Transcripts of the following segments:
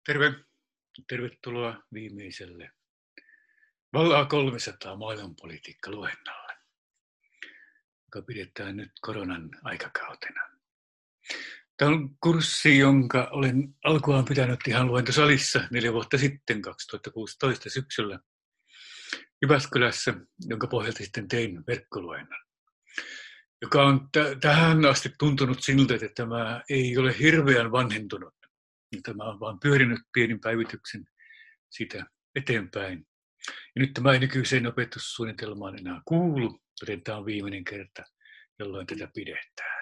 Tervetuloa viimeiselle Vallaa 300 maailmanpolitiikka-luennolle, joka pidetään nyt koronan aikakautena. Tämä on kurssi, jonka olen alkuaan pitänyt ihan luentosalissa 4 vuotta sitten, 2016 syksyllä Jyväskylässä, jonka pohjalta sitten tein verkkoluennon, joka on tähän asti tuntunut siltä, että tämä ei ole hirveän vanhentunut. Tämä on vaan pyörinyt pienin päivityksen sitä eteenpäin. Ja nyt tämä ei nykyiseen opetussuunnitelmaan enää kuulu, joten tämä on viimeinen kerta, jolloin tätä pidetään.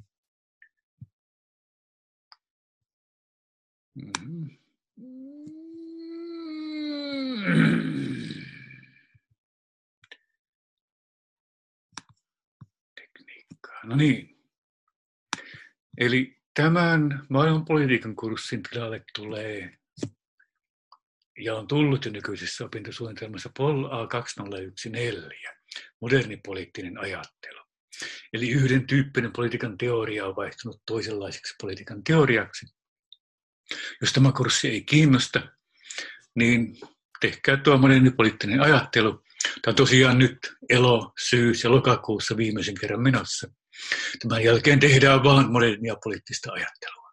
Tekniikkaa. No niin. Eli tämän maailmanpolitiikan kurssin tilalle tulee, ja on tullut jo nykyisessä opintosuunnitelmassa POL A2014, moderni poliittinen ajattelu. Eli yhden tyyppinen politiikan teoria on vaihtunut toisenlaiseksi politiikan teoriaksi. Jos tämä kurssi ei kiinnosta, niin tehkää tuo moderni poliittinen ajattelu. Tämä on tosiaan nyt syys- ja lokakuussa viimeisen kerran menossa. Tämän jälkeen tehdään vain modernia poliittista ajattelua.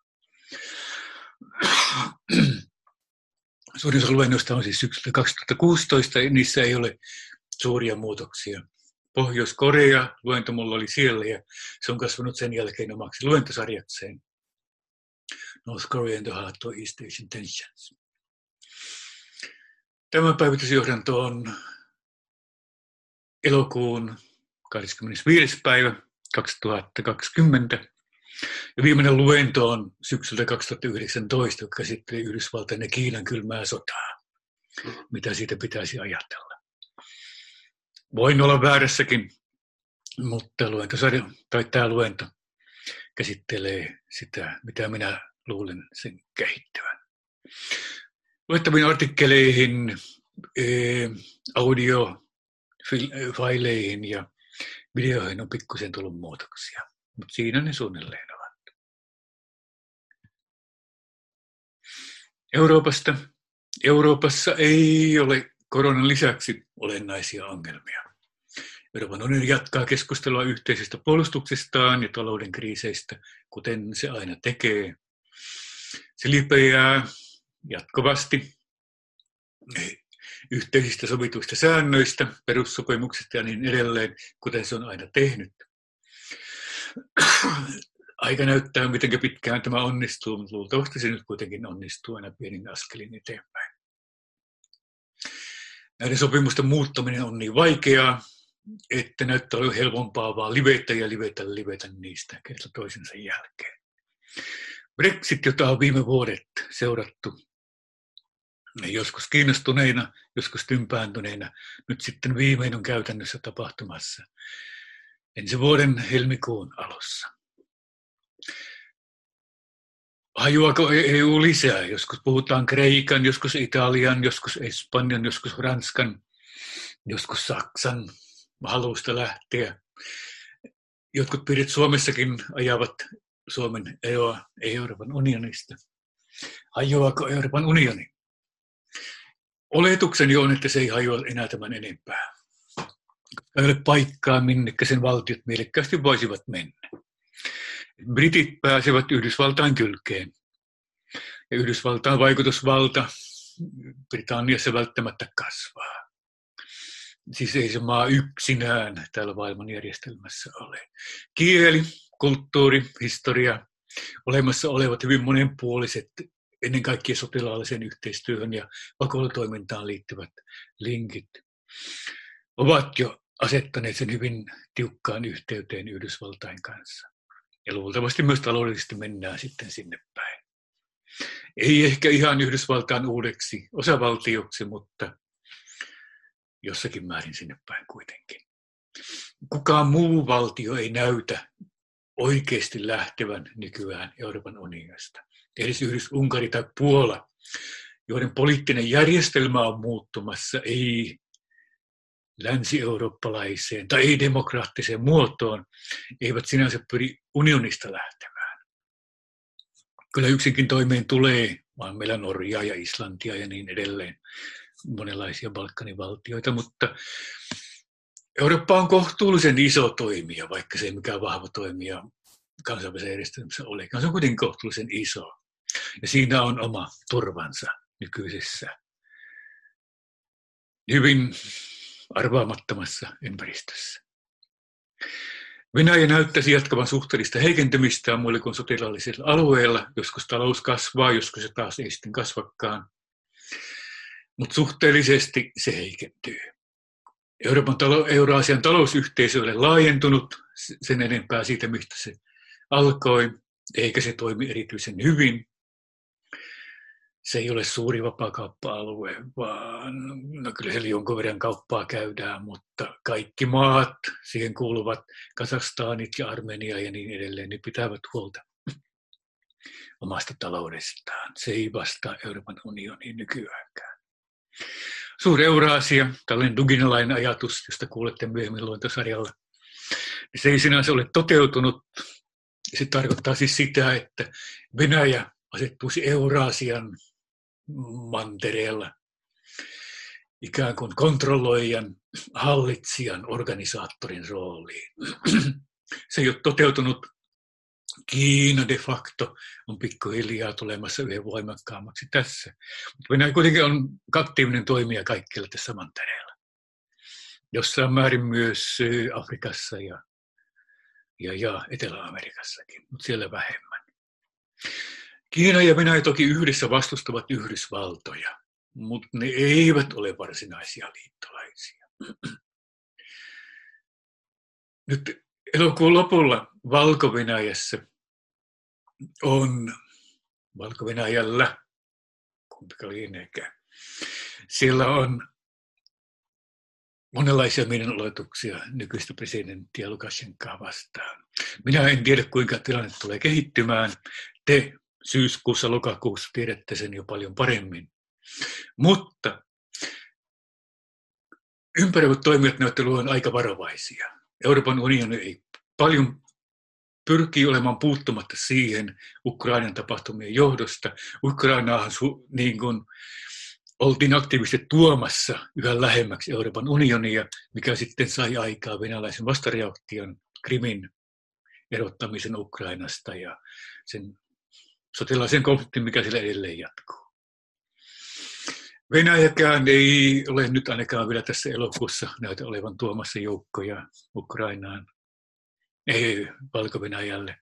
Suurin osa luennoista on siis syksyltä 2016, ja niissä ei ole suuria muutoksia. Pohjois-Korea luento mulla oli siellä, ja se on kasvanut sen jälkeen omaksi luentosarjakseen. North Korea and the Heart of East Asian Tensions. Tämä päivitysjohdanto on elokuun 25. päivä 2020. Ja viimeinen luento on syksyltä 2019, joka käsittelee Yhdysvaltain ja Kiinan kylmää sotaa. Mitä siitä pitäisi ajatella? Voin olla väärässäkin, mutta tämä luento käsittelee sitä, mitä minä luulen sen kehittyvän. Luettaviin artikkeleihin, audiofaileihin ja videoihin on pikkusen tullut muutoksia, mutta siinä ne suunnilleen ovat. Euroopassa ei ole koronan lisäksi olennaisia ongelmia. Euroopan unioni jatkaa keskustelua yhteisestä puolustuksestaan ja talouden kriiseistä, kuten se aina tekee. Se lipeää jatkuvasti yhteisistä sovituista säännöistä, perussopimuksista ja niin edelleen, kuten se on aina tehnyt. Aika näyttää, miten pitkään tämä onnistuu, mutta luultavasti se nyt kuitenkin onnistuu aina pienin askelin eteenpäin. Näiden sopimusten muuttaminen on niin vaikeaa, että näyttää olevan helpompaa vaan livetä niistä kerta toisensa jälkeen. Brexit, jota on viime vuodet seurattu joskus kiinnostuneina, joskus tympääntyneinä, nyt sitten viimein on käytännössä tapahtumassa ensi vuoden helmikuun alussa. Hajuako EU lisää? Joskus puhutaan Kreikan, joskus Italian, joskus Espanjan, joskus Ranskan, joskus Saksan halusta lähteä. Jotkut piirit Suomessakin ajavat Suomen eroa Euroopan unionista. Hajoako Euroopan unioni? Oletukseni on, että se ei hajoa enää tämän enempää. Ei ole paikkaa, minnekä sen valtiot mielekkäästi voisivat mennä. Britit pääsevät Yhdysvaltain kylkeen. Ja Yhdysvaltain vaikutusvalta Britanniassa välttämättä kasvaa. Siis ei se maa yksinään täällä maailmanjärjestelmässä ole. Kieli, kulttuuri, historia, olemassa olevat hyvin monenpuoliset, ennen kaikkea sotilaalliseen yhteistyöhön ja vakoilutoimintaan liittyvät linkit ovat jo asettaneet sen hyvin tiukkaan yhteyteen Yhdysvaltain kanssa. Ja luultavasti myös taloudellisesti mennään sitten sinne päin. Ei ehkä ihan Yhdysvaltain uudeksi osavaltioksi, mutta jossakin määrin sinne päin kuitenkin. Kukaan muu valtio ei näytä oikeasti lähtevän nykyään Euroopan unionista. Edes Unkari tai Puola, joiden poliittinen järjestelmä on muuttumassa, ei länsi-eurooppalaiseen tai ei demokraattiseen muotoon, eivät sinänsä pyri unionista lähtemään. Kyllä yksinkin toimeen tulee vaan meillä Norjaa ja Islantia ja niin edelleen, monenlaisia Balkanin valtioita, mutta Eurooppa on kohtuullisen iso toimija, vaikka se ei mikään vahva toimija kansainvälisen järjestelmässä olekaan. Se on kuitenkin kohtuullisen iso. Ja siinä on oma turvansa nykyisessä hyvin arvaamattomassa ympäristössä. Venäjä näyttäisi jatkavan suhteellista heikentymistä muille kuin sotilaallisilla alueilla. Joskus talous kasvaa, joskus se taas ei sitten kasvakaan. Mutta suhteellisesti se heikentyy. Euraasian talousyhteisö ei ole laajentunut sen enempää siitä, mistä se alkoi, eikä se toimi erityisen hyvin. Se ei ole suuri vapaakauppa-alue, vaan kyllä siellä jonkun verran kauppaa käydään, mutta kaikki maat, siihen kuuluvat Kazakstanit ja Armenia ja niin edelleen, niin pitävät huolta omasta taloudestaan. Se ei vastaa Euroopan unioniin nykyäänkään. Suur-Euraasia, tällainen duginalainen ajatus, josta kuulette myöhemmin luontosarjalla, niin se ei sinänsä ole toteutunut. Se tarkoittaa siis sitä, että Venäjä asettuisi Euraasian mantereella ikään kuin kontrolloijan, hallitsijan, organisaattorin rooliin. Se ei ole toteutunut. Kiina de facto on pikkuhiljaa tulemassa yhden voimakkaammaksi tässä. Mutta Venäjä kuitenkin on aktiivinen toimija kaikkialla tässä mantereella. Jossain määrin myös Afrikassa ja Etelä-Amerikassakin, mutta siellä vähemmän. Kiina ja Venäjä toki yhdessä vastustavat Yhdysvaltoja, mutta ne eivät ole varsinaisia liittolaisia. Nyt elokuun lopulla Valko-Venäjällä, kuinka lieneekään, siellä on monenlaisia mielenoletuksia nykyistä presidenttiä Lukashenkaa vastaan. Minä en tiedä, kuinka tilanne tulee kehittymään. Te syyskuussa, lokakuussa tiedätte sen jo paljon paremmin. Mutta ympäröivät toimijat näyttävät olevan aika varovaisia. Euroopan unioni ei paljon pyrkii olemaan puuttumatta siihen Ukrainan tapahtumien johdosta. Ukrainaahan niin kuin oltiin aktiivisesti tuomassa yhä lähemmäksi Euroopan unionia, mikä sitten sai aikaa venäläisen vastareaktion Krimin erottamisen Ukrainasta ja sen sotilaisen konfliktin, mikä siellä edelleen jatkuu. Venäjäkään ei ole nyt ainakaan vielä tässä elokuussa näytä olevan tuomassa joukkoja Ukrainaan, ei Valko-Venäjälle.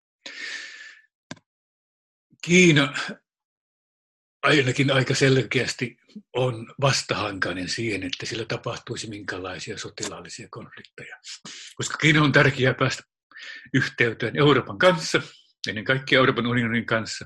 Kiina ainakin aika selkeästi on vastahankainen siihen, että sillä tapahtuisi minkälaisia sotilaallisia konflikteja. Koska Kiina on tärkeää päästä yhteyteen Euroopan kanssa, ennen kaikkea Euroopan unionin kanssa,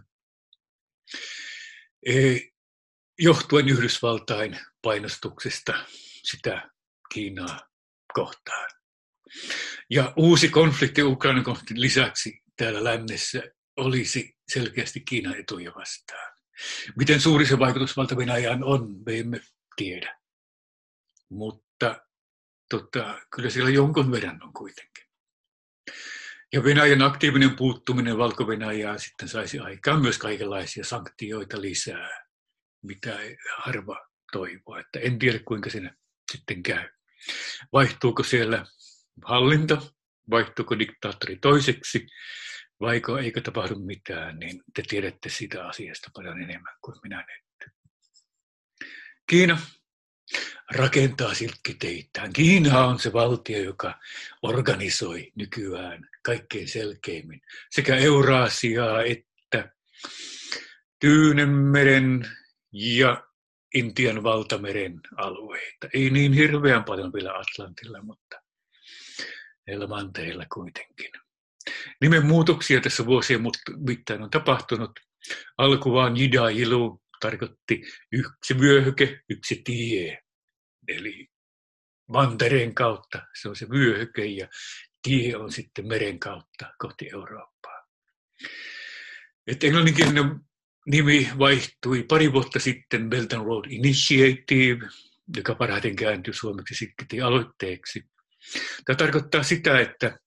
johtuen Yhdysvaltain painostuksesta sitä Kiinaa kohtaan. Ja uusi konflikti Ukrainan konfliktin lisäksi täällä lännessä olisi selkeästi Kiinan etuja vastaan. Miten suuri se vaikutus Valta-Venäjään on, me emme tiedä. Mutta kyllä siellä jonkun verran on kuitenkin. Ja Venäjän aktiivinen puuttuminen Valko-Venäjään sitten saisi aikaan myös kaikenlaisia sanktioita lisää, mitä harva toivoo. Että en tiedä, kuinka siinä sitten käy. Vaihtuuko siellä hallinto, vaihtuuko diktaattori toiseksi, vaiko eikö tapahdu mitään, niin te tiedätte siitä asiasta paljon enemmän kuin minä nyt. Kiina rakentaa silkkiteitään. Kiina on se valtio, joka organisoi nykyään kaikkein selkeimmin sekä Euraasiaa että Tyynenmeren ja Intian valtameren alueita. Ei niin hirveän paljon vielä Atlantilla, mutta näillä manteilla kuitenkin. Nimenmuutoksia tässä vuosien mittaan on tapahtunut. Alkuvaan Jida-Ilu tarkoitti yksi vyöhyke, yksi tie. Eli mantereen kautta se on se vyöhyke ja tie on sitten meren kautta kohti Eurooppaa. Englanninkielinen nimi vaihtui pari vuotta sitten Belt and Road Initiative, joka parhaiten kääntyi suomeksi silkkitie-aloitteeksi. Tämä tarkoittaa sitä, että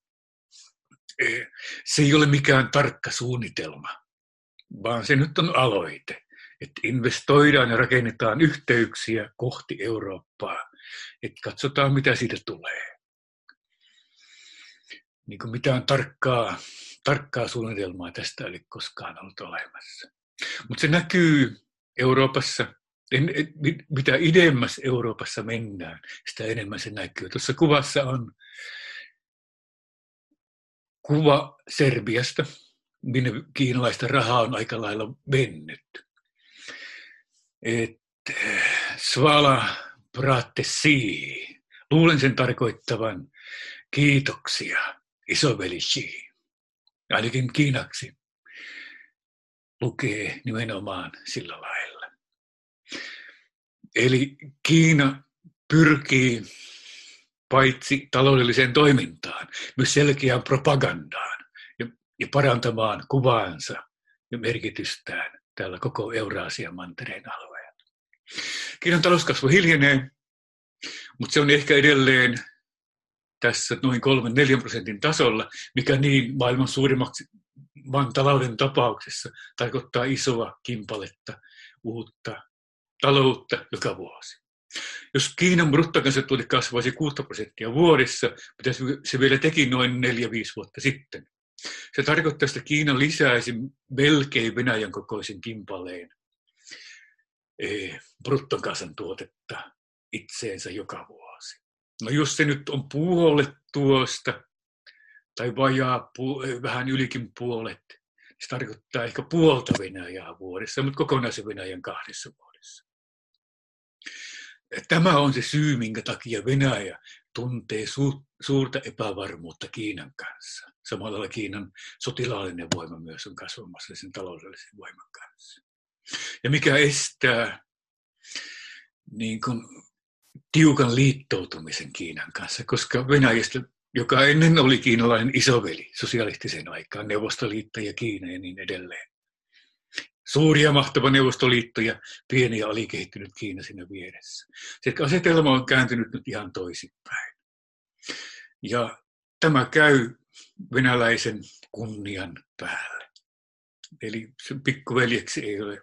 se ei ole mikään tarkka suunnitelma, vaan se nyt on aloite. että investoidaan ja rakennetaan yhteyksiä kohti Eurooppaa, että katsotaan mitä siitä tulee. Niin kuin mitään tarkkaa suunnitelmaa tästä ei ole koskaan ollut olemassa. Mutta se näkyy Euroopassa. Mitä idemmäs Euroopassa mennään, sitä enemmän se näkyy. Tuossa kuvassa on kuva Serbiasta, minne kiinalaista rahaa on aika lailla mennyt. Svala pratesi. Luulen sen tarkoittavan kiitoksia, isoveli Xi. Ainakin kiinaksi lukee nimenomaan sillä lailla. Eli Kiina pyrkii paitsi taloudelliseen toimintaan, myös selkeään propagandaan ja parantamaan kuvaansa ja merkitystään täällä koko Euraasian mantereen alueella. Kiinan talouskasvu hiljenee, mutta se on ehkä edelleen tässä noin 3-4% tasolla, mikä niin maailman suurimmaksi maan talouden tapauksessa tarkoittaa isoa kimpaletta uutta taloutta joka vuosi. Jos Kiinan bruttokansantuote kasvaisi 6% vuodessa, mitä se vielä teki noin 4-5 vuotta sitten. Se tarkoittaa, että Kiina lisäisi melkein Venäjän kokoisen kimpaleen bruttokansantuotetta itseensä joka vuosi. No jos se nyt on puolet tuosta, tai vähän ylikin puolet, se tarkoittaa ehkä puolta Venäjää vuodessa, mutta kokonaisen Venäjän 2 vuodessa. Tämä on se syy, minkä takia Venäjä tuntee suurta epävarmuutta Kiinan kanssa. Samalla lailla Kiinan sotilaallinen voima myös on kasvamassa sen taloudellisen voiman kanssa. Ja mikä estää niin kuin tiukan liittoutumisen Kiinan kanssa, koska Venäjästä, joka ennen oli kiinalainen isoveli sosialistisen aikaan, Neuvostoliitto ja Kiina ja niin edelleen. Suuri ja mahtava Neuvostoliitto ja pieni ja alikehittynyt Kiina siinä vieressä. Se asetelma on kääntynyt nyt ihan toisinpäin. Ja tämä käy venäläisen kunnian päälle. Eli pikkuveljeksi ei ole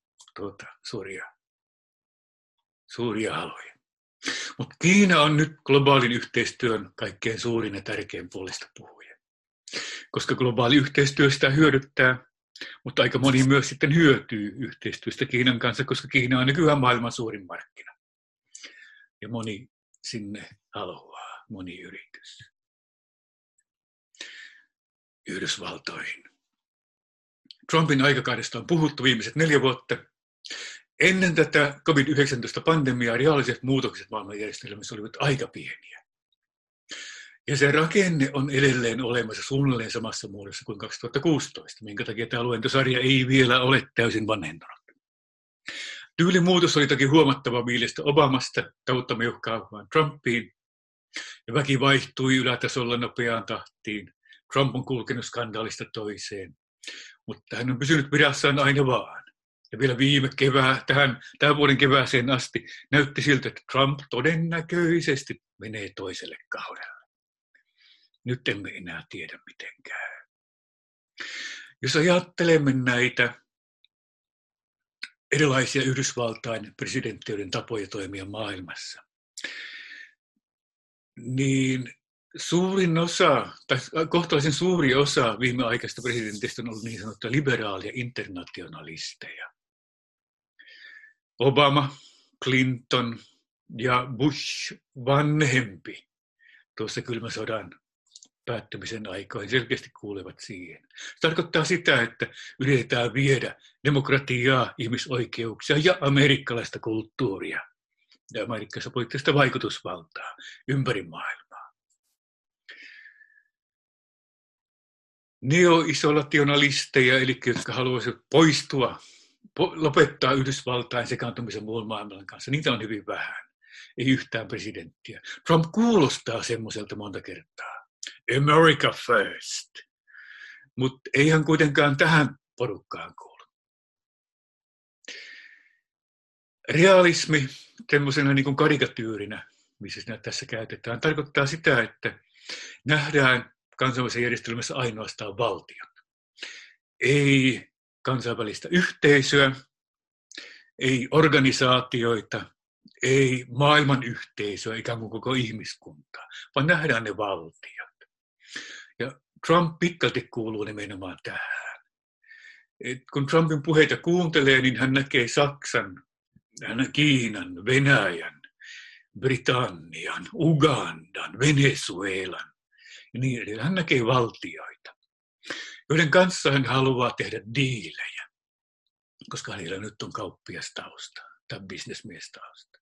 suuria haluja. Mutta Kiina on nyt globaalin yhteistyön kaikkein suurin ja tärkein puolesta puhuja. Koska globaali yhteistyö sitä hyödyttää, mutta aika moni myös sitten hyötyy yhteistyöstä Kiinan kanssa, koska Kiina on nykyään maailman suurin markkina. Ja moni sinne haluaa, moni yritys. Yhdysvaltoihin. Trumpin aikakaudesta on puhuttu viimeiset 4 vuotta. Ennen tätä COVID-19-pandemiaa reaaliset muutokset maailmanjärjestelmässä olivat aika pieniä. Ja se rakenne on edelleen olemassa suunnilleen samassa muodossa kuin 2016, minkä takia tämä luentosarja ei vielä ole täysin vanhentunut. Tyylimuutos oli toki huomattava mielestä Obamasta tauutta meuhkaavaan Trumpiin, ja väki vaihtui ylätasolla nopeaan tahtiin. Trump on kulkenut skandaalista toiseen, mutta hän on pysynyt virassaan aina vaan. Ja vielä tämän vuoden kevääseen asti näytti siltä, että Trump todennäköisesti menee toiselle kaudelle. Nyt emme enää tiedä, miten käy. Jos ajattelemme näitä erilaisia Yhdysvaltain presidenttiyden tapoja toimia maailmassa, niin suurin osa, tai kohtalaisen suuri osa viimeaikaisista presidentistä on ollut niin sanottuja liberaalia internationalisteja. Obama, Clinton ja Bush vanhempi tuossa kylmän sodan päättymisen aikoihin selkeästi kuulevat siihen. Se tarkoittaa sitä, että yritetään viedä demokratiaa, ihmisoikeuksia ja amerikkalaista kulttuuria ja amerikkalaista poliittista vaikutusvaltaa ympäri maailmaa. Neo-isolationalisteja, eli jotka haluaisivat lopettaa Yhdysvaltain sekaantumisen muun maailman kanssa, niitä on hyvin vähän. Ei yhtään presidenttiä. Trump kuulostaa semmoiselta monta kertaa. America first. Mutta ei hän kuitenkaan tähän porukkaan kuulu. Realismi, semmoisena niin kuin karikatyyrinä, missä sitä tässä käytetään, tarkoittaa sitä, että nähdään kansainvälisessä järjestelmässä ainoastaan valtiot. Ei kansainvälistä yhteisöä, ei organisaatioita, ei maailman yhteisöä, ikään kuin koko ihmiskuntaa, vaan nähdään ne valtiot. Ja Trump pitkälti kuuluu nimenomaan tähän. Et kun Trumpin puheita kuuntelee, niin hän näkee Saksan, Kiinan, Venäjän, Britannian, Ugandan, Venezuelan ja niin edelleen. Hän näkee valtioita, joiden kanssa hän haluaa tehdä diilejä, koska hänellä nyt on kauppiastausta tai bisnesmiestausta.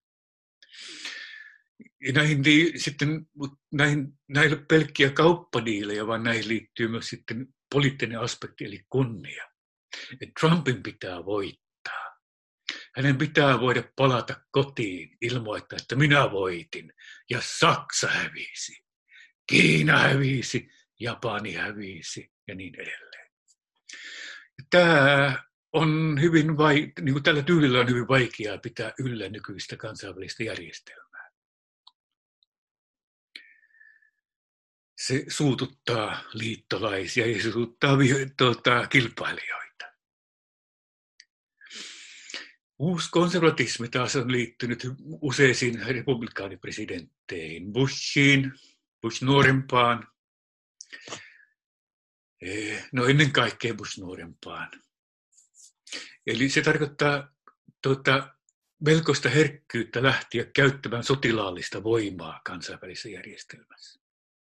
Ja näihin ei ole pelkkiä kauppadiilejä, vaan näihin liittyy myös sitten poliittinen aspekti, eli kunnia. Et Trumpin pitää voittaa. Hänen pitää voida palata kotiin, ilmoittaa, että minä voitin, ja Saksa hävisi, Kiina hävisi, Japani hävisi, ja niin edelleen. Tämä on niin kuin tällä tyylillä on hyvin vaikeaa pitää yllä nykyistä kansainvälistä järjestelmää. Se suututtaa liittolaisia ja se suututtaa kilpailijoita. Uusi konservatismi taas on liittynyt useisiin republikaanipresidentteihin, Bush nuorempaan, no ennen kaikkea Bush nuorempaan. Eli se tarkoittaa melkoista herkkyyttä lähteä käyttämään sotilaallista voimaa kansainvälisessä järjestelmässä.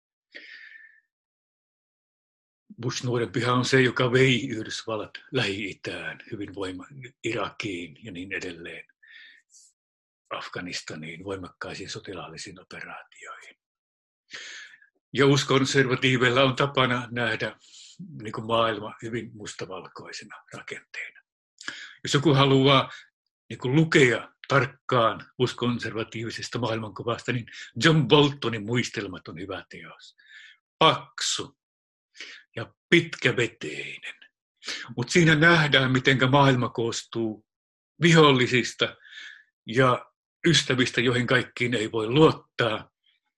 Bush nuorempihan on se, joka vei Yhdysvallat Lähi-Itään, Irakiin ja niin edelleen, Afganistaniin, voimakkaisiin sotilaallisiin operaatioihin. Ja uuskonservatiiveilla on tapana nähdä niin kuin maailma hyvin mustavalkoisena rakenteena. Jos joku haluaa niin kuin lukea tarkkaan uuskonservatiivisesta maailmankuvasta, niin John Boltonin muistelmat on hyvä teos. Paksu ja pitkäveteinen. Mutta siinä nähdään, miten maailma koostuu vihollisista ja ystävistä, joihin kaikkiin ei voi luottaa.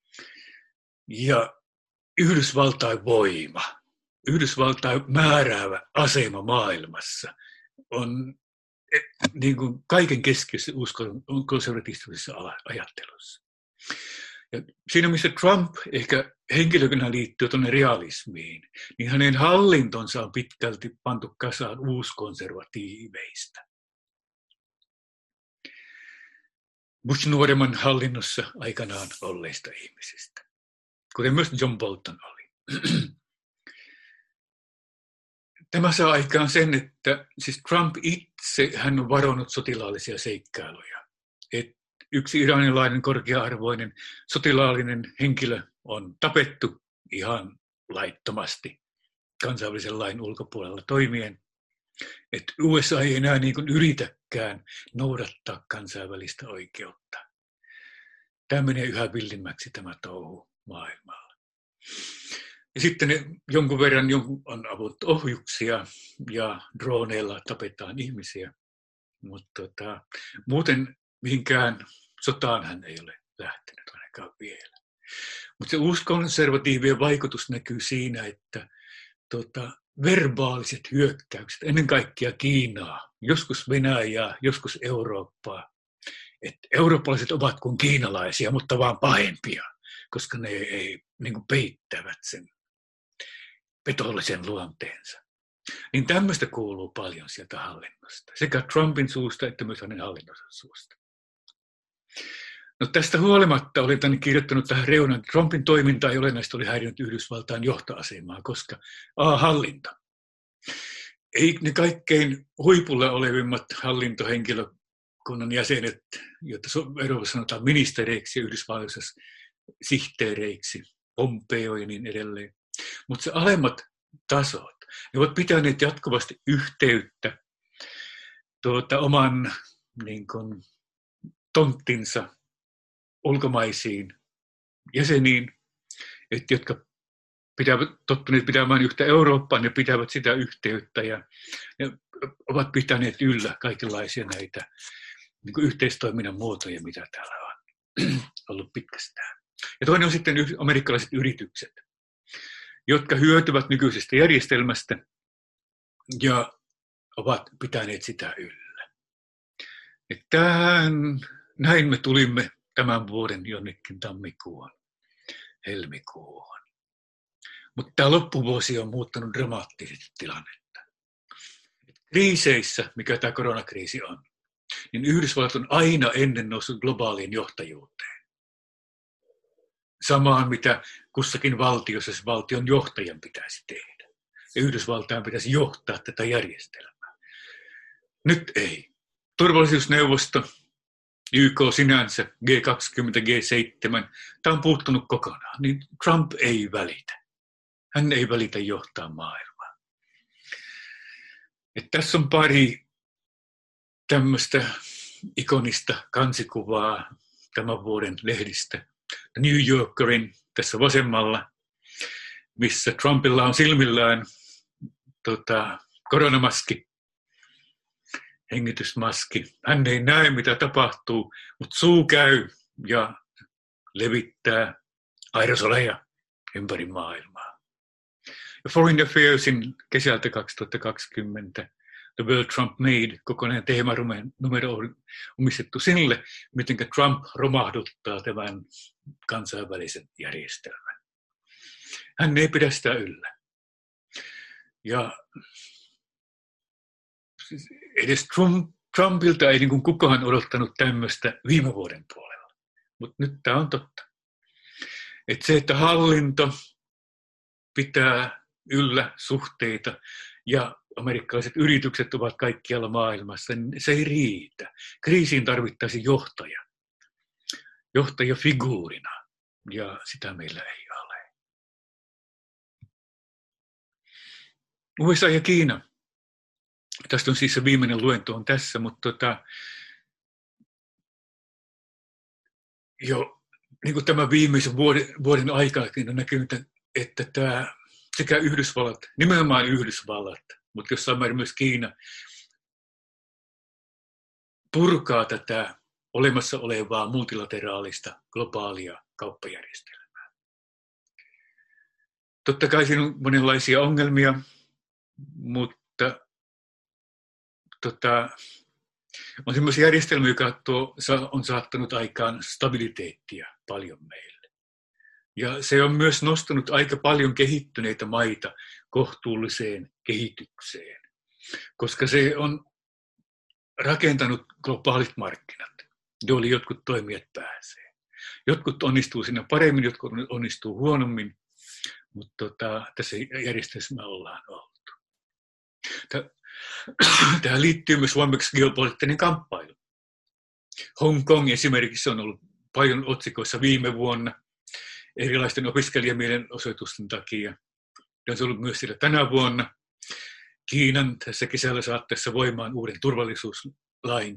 Ja Yhdysvaltain voima, Yhdysvaltain määräävä asema maailmassa on niin kuin kaiken keskiössä konservatiivisessa ajattelussa. Ja siinä, missä Trump ehkä henkilökönä liittyy tuonne realismiin, niin hänen hallintonsa on pitkälti pantu kasaan uuskonservatiiveista. Bush nuoremman hallinnossa aikanaan olleista ihmisistä, kuten myös John Bolton oli. Tämä saa aikaan sen, että siis Trump itse hän on varonut sotilaallisia seikkailuja. Yksi iranilainen korkea-arvoinen sotilaallinen henkilö on tapettu ihan laittomasti kansainvälisen lain ulkopuolella toimien. Että USA ei enää niin kuin yritäkään noudattaa kansainvälistä oikeutta. Tämä menee yhä villimmäksi tämä touhu maailmalla. Ja sitten jonkun verran on avuttu ohjuksia ja droneilla tapetaan ihmisiä. Mutta muuten mihinkään sotaan hän ei ole lähtenyt ainakaan vielä. Mutta se uuskonservatiivien vaikutus näkyy siinä, että verbaaliset hyökkäykset, ennen kaikkea Kiinaa, joskus Venäjää, joskus Eurooppaa. Että eurooppalaiset ovat kuin kiinalaisia, mutta vaan pahempia, koska ne ei niin kuin peittävät sen petollisen luonteensa. Niin tämmöistä kuuluu paljon sieltä hallinnosta, sekä Trumpin suusta että myös hänen hallinnonsa suusta. No tästä huolimatta olen tänne kirjoittanut tähän reunaan, Trumpin toiminta ei olennaisesti oli häirinyt Yhdysvaltain johtoasemaa, koska hallinto. Ei ne kaikkein huipulla olevimmat hallintohenkilökunnan jäsenet, joita Euroopassa sanotaan ministereiksi ja Yhdysvalloissa sihteereiksi, Pompeo ja niin edelleen. Mutta se alemmat tasot, ne ovat pitäneet jatkuvasti yhteyttä oman niin kuin, tonttinsa ulkomaisiin jäseniin, jotka tottuneet pitämään yhtä Eurooppaan ja pitävät sitä yhteyttä ja ovat pitäneet yllä kaikenlaisia näitä niin kuin yhteistoiminnan muotoja, mitä täällä on ollut pitkästään. Ja toinen on sitten amerikkalaiset yritykset, jotka hyötyvät nykyisestä järjestelmästä ja ovat pitäneet sitä yllä. Näin me tulimme tämän vuoden jonnekin tammikuun, helmikuuhun. Mutta tämä loppuvuosi on muuttanut dramaattisesti tilannetta. Kriiseissä, mikä tämä koronakriisi on, niin Yhdysvallat on aina ennen noussut globaaliin johtajuuteen. Samaan, mitä kussakin valtiossa se valtion johtajan pitäisi tehdä. Ja Yhdysvaltain pitäisi johtaa tätä järjestelmää. Nyt ei. Turvallisuusneuvosto, YK sinänsä, G20, G7, tämä on puuttunut kokonaan. Niin Trump ei välitä. Hän ei välitä johtaa maailmaa. Tässä on pari tämmöistä ikonista kansikuvaa tämän vuoden lehdistä. New Yorkerin tässä vasemmalla, missä Trumpilla on silmillään koronamaski, hengitysmaski. Hän ei näe, mitä tapahtuu, mutta suu käy ja levittää aerosoleja ympäri maailmaa. Ja Foreign Affairsin kesältä 2020 The World Trump Made, kokonainen teemanumero on omistettu sille, miten Trump romahduttaa tämän kansainvälisen järjestelmän. Hän ei pidä sitä yllä. Ja edes Trumpilta ei niin kuin kukaan odottanut tämmöistä viime vuoden puolella. Mutta nyt tämä on totta. Että se, että hallinto pitää yllä suhteita ja amerikkalaiset yritykset ovat kaikkialla maailmassa, niin se ei riitä. Kriisiin tarvittaisiin johtaja figuurina, ja sitä meillä ei ole. USA ja Kiina. Tästä on siis se viimeinen luento on tässä, mutta jo niin kuin tämän viimeisen vuoden aikana on näkynyt, että tämä sekä Yhdysvallat, nimenomaan Yhdysvallat, mutta jossain määrin myös Kiina, purkaa tätä olemassa olevaa multilateraalista globaalia kauppajärjestelmää. Totta kai siinä on monenlaisia ongelmia, mutta on sellaisia järjestelmiä, joka on saattanut aikaan stabiliteettia paljon meille. Ja se on myös nostanut aika paljon kehittyneitä maita kohtuulliseen kehitykseen, koska se on rakentanut globaalit markkinat, joille jotkut toimijat pääsee. Jotkut onnistuu siinä paremmin, jotkut onnistuu huonommin, mutta tässä järjestelmässä ollaan oltu. Tähän liittyy myös voimakas geopoliittinen kamppailu. Hong Kong esimerkiksi on ollut paljon otsikoissa viime vuonna erilaisten opiskelijamielenosoitusten takia. Ja on ollut myös siellä tänä vuonna Kiinan tässä kesällä saattaessa voimaan uuden turvallisuuslain.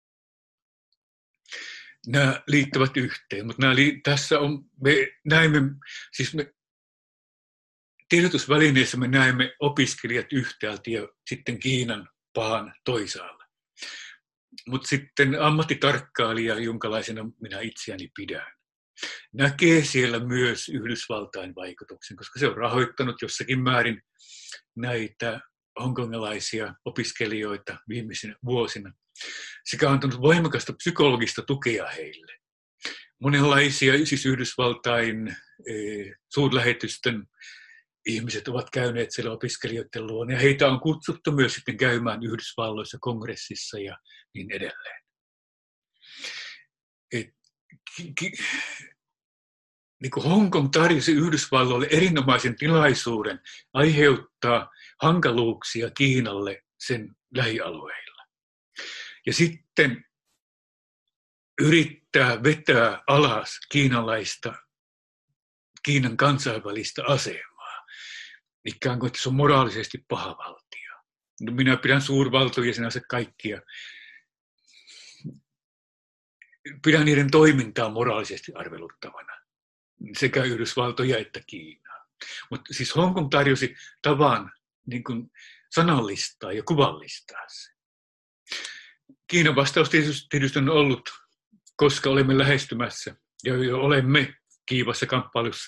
Nämä liittyvät yhteen, mutta me näemme, siis tiedotusvälineissä me näemme opiskelijat yhtäältä ja sitten Kiinan pahan toisaalla. Mutta sitten ammattitarkkailija, jonkalaisena minä itseäni pidän, näkee siellä myös Yhdysvaltain vaikutuksen, koska se on rahoittanut jossakin määrin näitä hongkongilaisia opiskelijoita viimeisinä vuosina, sekä antanut voimakasta psykologista tukea heille. Monenlaisia, siis Yhdysvaltain suurlähetystön ihmiset ovat käyneet siellä opiskelijoiden luona, ja heitä on kutsuttu myös sitten käymään Yhdysvalloissa, kongressissa ja niin edelleen. Niin kuin Hongkong tarjosi Yhdysvalloille erinomaisen tilaisuuden aiheuttaa hankaluuksia Kiinalle sen lähialueilla. Ja sitten yrittää vetää alas Kiinan kansainvälistä asemaa. Ikään kuin, että se on moraalisesti paha valtio. No, minä pidän suurvaltoja sinänsä kaikkia. Pidän niiden toimintaa moraalisesti arveluttavana. Sekä Yhdysvaltoja että Kiinaa. Mutta siis Hongkong tarjosi tavan niin kuin sanallistaa ja kuvallistaa se. Kiinan vastaus tietysti on ollut, koska olemme lähestymässä ja jo olemme kiivassa kamppailussa.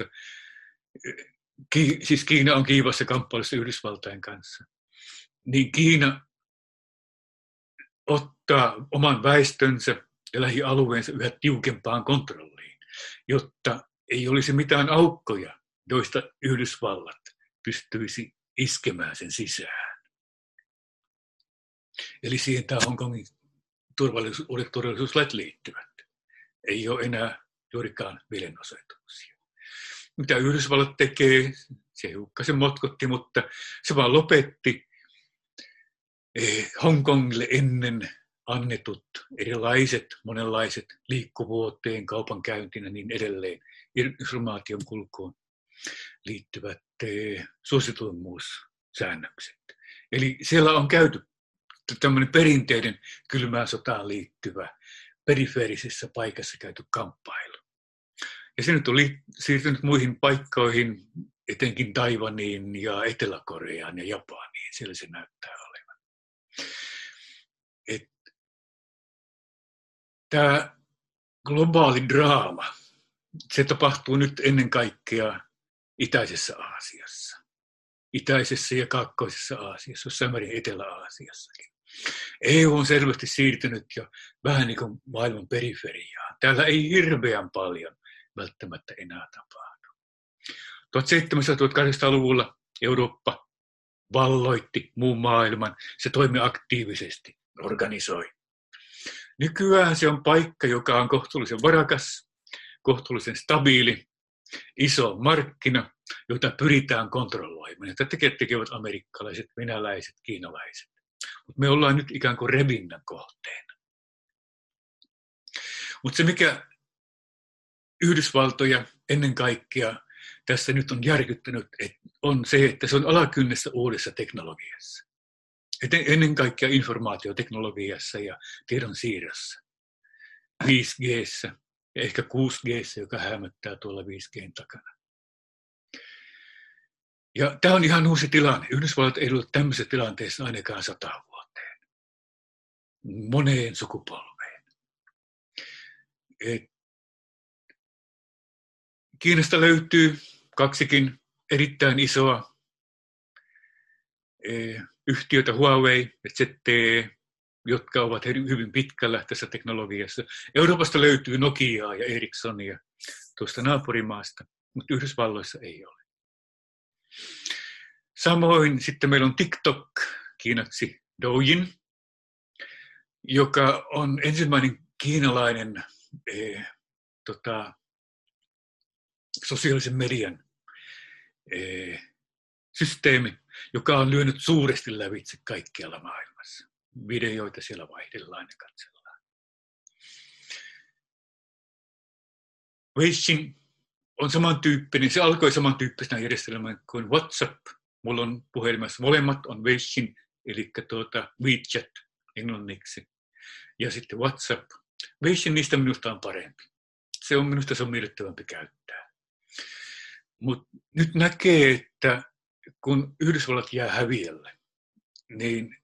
Siis Kiina on kiivassa kamppailussa Yhdysvaltain kanssa. Niin ottaa oman väestönsä ja lähialueensa yhä tiukempaan kontrolliin, jotta ei olisi mitään aukkoja, joista Yhdysvallat pystyisi iskemään sen sisään. Eli siihen tämä Hongkongin turvallisuuslait liittyvät. Ei ole enää juurikaan mielenosoituksia. Mitä Yhdysvallat tekee, se hiukkasen motkotti, mutta se vaan lopetti Hongkongille ennen annetut monenlaiset liikkuvuuteen, kaupankäyntiin ja niin edelleen, informaation kulkuun liittyvät suosituimmuussäännökset. Eli siellä on käyty tämmöinen perinteinen kylmään sotaan liittyvä perifeerisessä paikassa käyty kamppailu. Ja se nyt on siirtynyt muihin paikkoihin, etenkin Taiwaniin ja Etelä-Koreaan ja Japaniin. Siellä se näyttää olevan. Tämä globaali draama, se tapahtuu nyt ennen kaikkea itäisessä Aasiassa. Itäisessä ja kaakkoisessa Aasiassa, jossain määrin Etelä-Aasiassakin. EU on selvästi siirtynyt jo vähän niin kuin maailman periferiaan. Täällä ei hirveän paljon välttämättä enää tapahdu. 1700-1800-luvulla Eurooppa valloitti muun maailman. Se toimi aktiivisesti, organisoi. Nykyään se on paikka, joka on kohtuullisen varakas, kohtuullisen stabiili, iso markkina, jota pyritään kontrolloimaan. Tätä tekevät amerikkalaiset, venäläiset, kiinalaiset. Mutta me ollaan nyt ikään kuin revinnän kohteena. Mutta se, mikä Yhdysvaltoja ennen kaikkea tässä nyt on järkyttänyt, on se, että se on alakynnessä uudessa teknologiassa. Ennen kaikkea informaatioteknologiassa ja tiedon siirrossa. 5G:ssä ja ehkä 6G:ssä, joka hämöttää tuolla 5G:n takana. Ja tämä on ihan uusi tilanne. Yhdysvallat ei ollut tämmöisessä tilanteessa ainakaan 100 vuoteen. Moneen sukupolveen. Kiinasta löytyy 2 erittäin isoa yhtiötä, Huawei ja ZTE, jotka ovat hyvin pitkällä tässä teknologiassa. Euroopasta löytyy Nokiaa ja Ericssonia tuosta naapurimaasta, mutta Yhdysvalloissa ei ole. Samoin sitten meillä on TikTok, kiinaksi Douyin, joka on ensimmäinen kiinalainen sosiaalisen median systeemi, joka on lyönyt suuresti lävitse kaikkialla maailmassa. Videoita siellä vaihdellaan ja katsellaan. Weixin on samantyyppinen, se alkoi samantyyppisenä järjestelmänä kuin WhatsApp. Mulla on puhelimessa molemmat on Weixin, eli WeChat englanniksi, ja sitten WhatsApp. Weixin niistä minusta on parempi. Minusta se on miellyttävämpi käyttää. Mutta nyt näkee, että kun Yhdysvallat jää häviölle, niin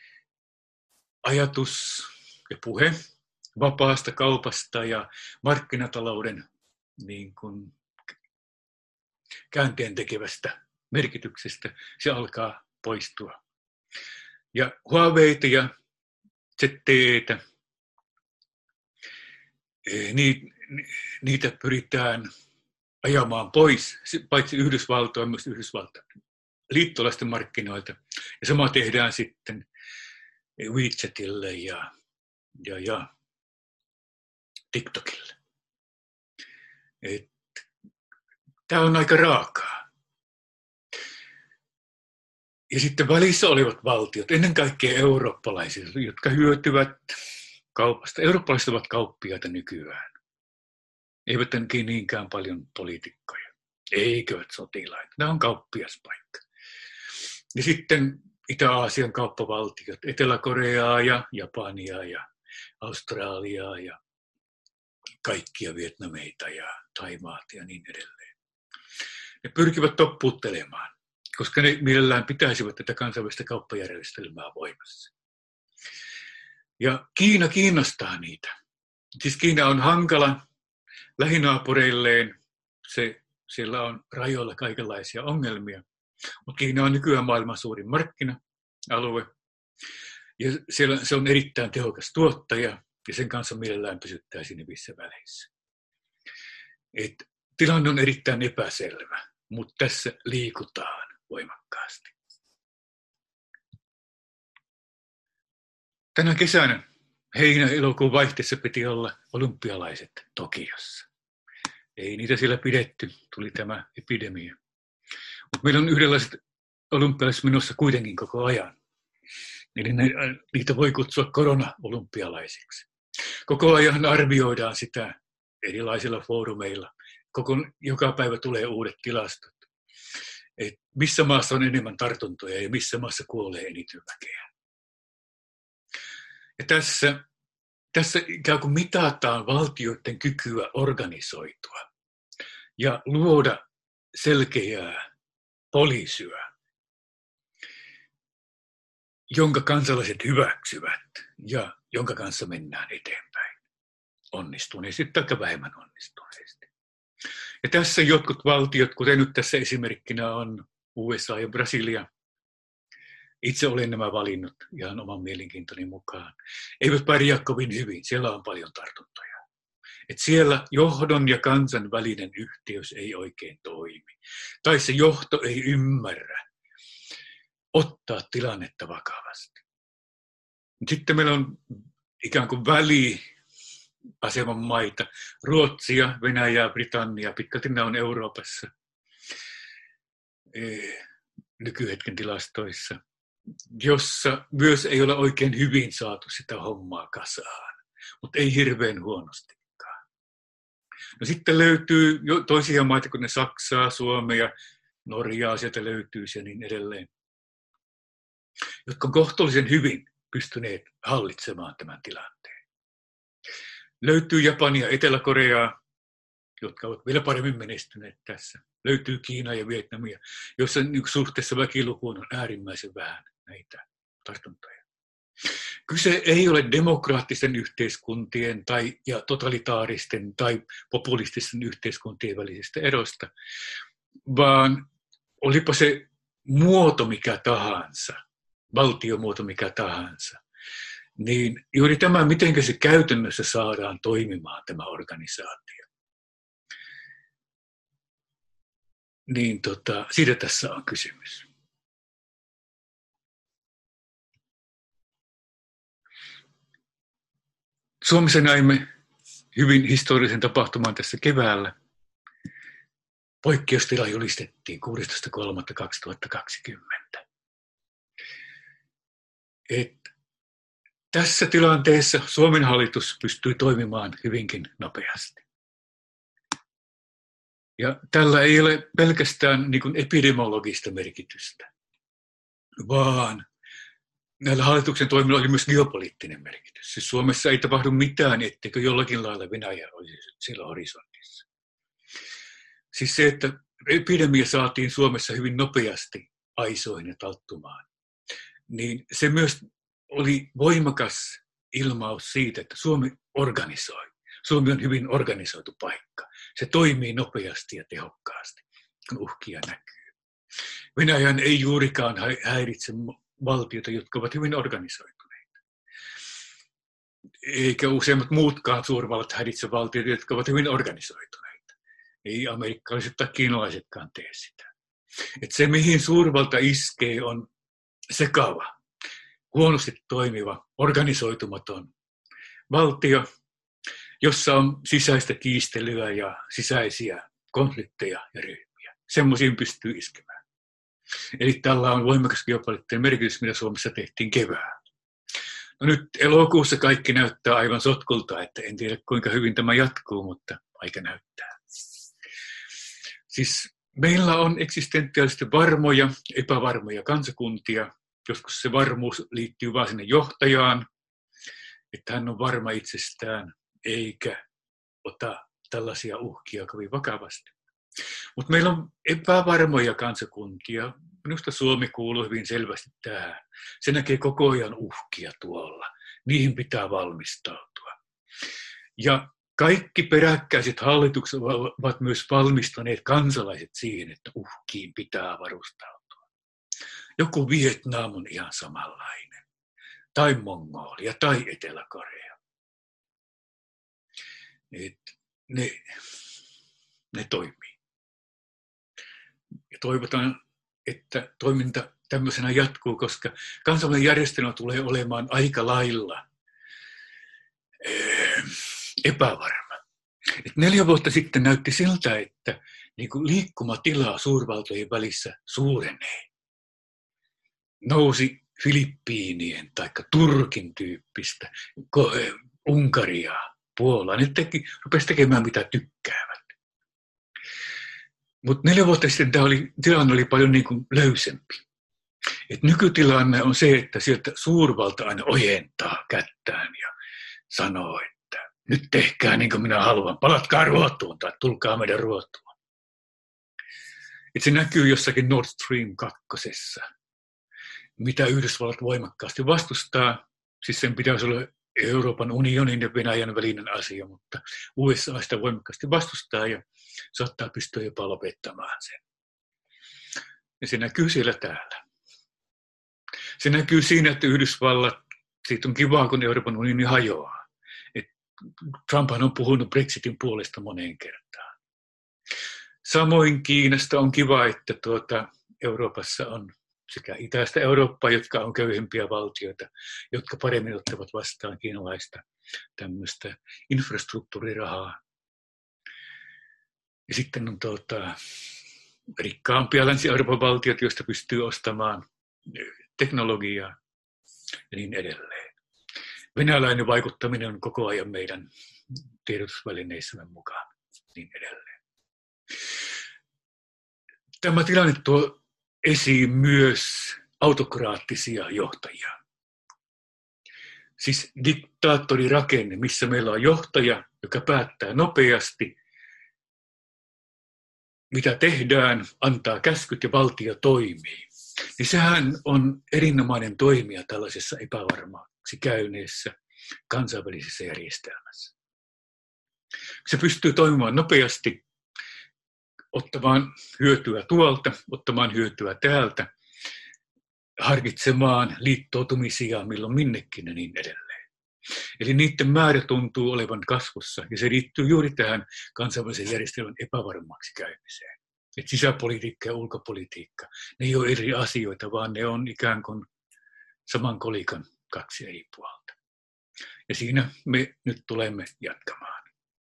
ajatus ja puhe vapaasta kaupasta ja markkinatalouden niin kuin käänteen tekevästä merkityksestä, se alkaa poistua. Ja Huaweita ja ZTEtä, niitä pyritään ajamaan pois, paitsi Yhdysvaltoja, myös Yhdysvaltain liittolaisten markkinoilta. Ja sama tehdään sitten WeChatille ja TikTokille. Tämä on aika raakaa. Ja sitten välissä olivat valtiot, ennen kaikkea eurooppalaiset, jotka hyötyvät kaupasta. Eurooppalaiset ovat kauppiaita nykyään. Eivät niinkään paljon poliitikkoja. Eikö sotilaita. Nämä on kauppiaspaikka. Ja sitten Itä-Aasian kauppavaltiot, Etelä-Koreaa ja Japania ja Australiaa ja kaikkia Vietnameita ja Thaimaata ja niin edelleen. Ne pyrkivät toppuuttelemaan, koska ne mielellään pitäisivät tätä kansainvälistä kauppajärjestelmää voimassa. Ja Kiina kiinnostaa niitä. Siis Kiina on hankala lähinaapureilleen. Siellä on rajoilla kaikenlaisia ongelmia. Mutta Kiina on nykyään maailman suurin markkina-alue. Ja siellä se on erittäin tehokas tuottaja, ja sen kanssa mielellään pysyttää siinä hyvissä väleissä. Et tilanne on erittäin epäselvä, mutta tässä liikutaan voimakkaasti. Tänä kesänä heinä-elokuun vaihteessa piti olla olympialaiset Tokiossa. Ei niitä siellä pidetty, tuli tämä epidemia. Mutta meillä on yhdenlaiset olympialaiset menossa kuitenkin koko ajan. Eli niitä voi kutsua korona-olympialaisiksi. Koko ajan arvioidaan sitä erilaisilla foorumeilla. Joka päivä tulee uudet tilastot. Et missä maassa on enemmän tartuntoja ja missä maassa kuolee eniten väkeä. Ja tässä ikään kuin mitataan valtioiden kykyä organisoitua ja luoda selkeää poliisyä, jonka kansalaiset hyväksyvät ja jonka kanssa mennään eteenpäin onnistuneesti tai vähemmän onnistuneesti. Ja tässä jotkut valtiot, kuten nyt tässä esimerkkinä on USA ja Brasilia, itse olen nämä valinnut ihan oman mielenkiintoni mukaan, eivät pärjää kovin hyvin, siellä on paljon tartuntoja. Et siellä johdon ja kansan välinen yhteys ei oikein toimi. Tai se johto ei ymmärrä ottaa tilannetta vakavasti. Sitten meillä on ikään kuin väliaseman maita, Ruotsia, Venäjää, Britannia, pitkälti nämä on Euroopassa nykyhetken tilastoissa, jossa myös ei ole oikein hyvin saatu sitä hommaa kasaan, mutta ei hirveän huonostikaan. No sitten löytyy jo toisia maita, kuten Saksaa, Suomea, Norjaa, sieltä löytyy ja niin edelleen, jotka on kohtuullisen hyvin pystyneet hallitsemaan tämän tilanteen. Löytyy Japania ja Etelä-Koreaa, jotka ovat vielä paremmin menestyneet tässä. Löytyy Kiinaa ja Vietnamia, jossa suhteessa väkilukuun on äärimmäisen vähän näitä tartuntoja. Kyse ei ole demokraattisten yhteiskuntien ja totalitaaristen tai populististen yhteiskuntien välisestä erosta, vaan olipa se muoto mikä tahansa, valtiomuoto mikä tahansa, niin juuri tämä, miten se käytännössä saadaan toimimaan tämä organisaatio. Niin siitä tässä on kysymys. Suomessa näimme hyvin historiallisen tapahtuman tässä keväällä. Poikkeustila julistettiin 16.3.2020. Tässä tilanteessa Suomen hallitus pystyi toimimaan hyvinkin nopeasti. Ja tällä ei ole pelkästään niin kuin epidemiologista merkitystä, vaan näillä hallituksen toimilla oli myös geopoliittinen merkitys. Siis Suomessa ei tapahdu mitään, etteikö jollakin lailla Venäjä olisi siellä horisontissa. Siis se, että epidemia saatiin Suomessa hyvin nopeasti aisoihin ja talttumaan, niin se myös oli voimakas ilmaus siitä, että Suomi organisoi. Suomi on hyvin organisoitu paikka. Se toimii nopeasti ja tehokkaasti, kun uhkia näkyy. Venäjän ei juurikaan häiritse valtioita, jotka ovat hyvin organisoituneita. Eikä useimmat muutkaan suurvallat häiritse valtioita, jotka ovat hyvin organisoituneita. Ei amerikkalaiset tai kiinalaisetkaan tee sitä. Et se, mihin suurvalta iskee, on sekava, huonosti toimiva, organisoitumaton valtio, jossa on sisäistä kiistelyä ja sisäisiä konflikteja ja ryhmiä. Semmoisiin pystyy iskemään. Eli tällä on voimakas geopoliittinen merkitys, mitä Suomessa tehtiin keväällä. No nyt elokuussa kaikki näyttää aivan sotkulta, että en tiedä kuinka hyvin tämä jatkuu, mutta aika näyttää. Siis meillä on eksistentiaalisesti varmoja, epävarmoja kansakuntia. Joskus se varmuus liittyy vain sinne johtajaan, että hän on varma itsestään, eikä ota tällaisia uhkia kovin vakavasti. Mutta meillä on epävarmoja kansakuntia. Minusta Suomi kuuluu hyvin selvästi tähän. Se näkee koko ajan uhkia tuolla. Niihin pitää valmistautua. Ja kaikki peräkkäiset hallitukset ovat myös valmistaneet kansalaiset siihen, että uhkiin pitää varustautua. Joku Vietnam on ihan samanlainen. tai Mongolia tai Etelä-Korea. Ne toimii. Ja toivotaan, että toiminta tämmöisenä jatkuu, koska kansainvälinen järjestelmä tulee olemaan aika lailla epävarma. 4 vuotta sitten näytti siltä, että niin kuin liikkumatila suurvaltojen välissä suurenee. Nousi Filippiinien tai Turkin tyyppistä, Unkaria, Puolaa. Ne rupesi tekemään mitä tykkäävät. Mutta 4 vuotta sitten tilanne oli paljon niin kuin löysempi. Et nykytilanne on se, että sieltä suurvalta aina ojentaa kättään ja sanoo, että nyt tehkää niin kuin minä haluan, palatkaa Ruotuun tai tulkaa meidän Ruotuun. Et se näkyy jossakin Nord Stream 2, mitä Yhdysvallat voimakkaasti vastustaa. Siis sen pitäisi olla Euroopan unionin ja Venäjän välinen asia, mutta USA sitä voimakkaasti vastustaa ja saattaa pystyä jopa lopettamaan sen. Ja se näkyy siellä täällä. Se näkyy siinä, että Yhdysvallat, siitä on kivaa, kun Euroopan unioni hajoaa. Trumphan on puhunut Brexitin puolesta moneen kertaan. Samoin Kiinasta on kiva, että Euroopassa on sekä itäistä Eurooppaa, jotka on köyhempiä valtioita, jotka paremmin ottavat vastaan kiinalaista tämmöistä infrastruktuurirahaa. Ja sitten on rikkaampia Länsi-Euroopan valtiot, joista pystyy ostamaan teknologiaa ja niin edelleen. Venäläinen vaikuttaminen on koko ajan meidän tiedotusvälineissämme mukaan, niin edelleen. Tämä tilanne tuo esiin myös autokraattisia johtajia. Siis diktaattorirakenne, missä meillä on johtaja, joka päättää nopeasti, mitä tehdään, antaa käskyt ja valtio toimii. Niin sehän on erinomainen toimija tällaisessa epävarmaksi käyneessä kansainvälisessä järjestelmässä. Se pystyy toimimaan nopeasti, ottamaan hyötyä tuolta, ottamaan hyötyä täältä, harkitsemaan liittoutumisia milloin minnekin ja niin edelleen. Eli niiden määrä tuntuu olevan kasvussa ja se liittyy juuri tähän kansainvälisen järjestelmän epävarmaksi käymiseen. Et sisäpolitiikka ja ulkopolitiikka, ne ei ole eri asioita, vaan ne on ikään kuin saman kolikan 2 eri puolta. Ja siinä me nyt tulemme jatkamaan.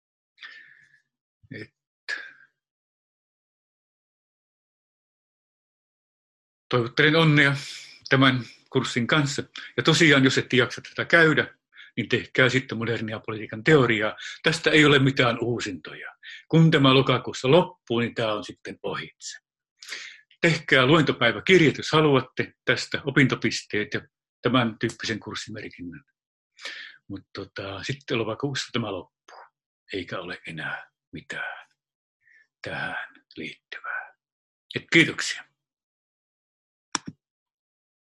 Toivottelen onnea tämän kurssin kanssa. Ja tosiaan, jos ette jaksa tätä käydä, niin tehkää sitten modernia politiikan teoriaa. Tästä ei ole mitään uusintoja. Kun tämä lokakuussa loppuu, niin tämä on sitten ohitse. Tehkää luentopäiväkirjat, jos haluatte tästä opintopisteet ja tämän tyyppisen kurssimerkinnän. Mutta sitten lokakuussa tämä loppuu, eikä ole enää mitään tähän liittyvää. Kiitoksia.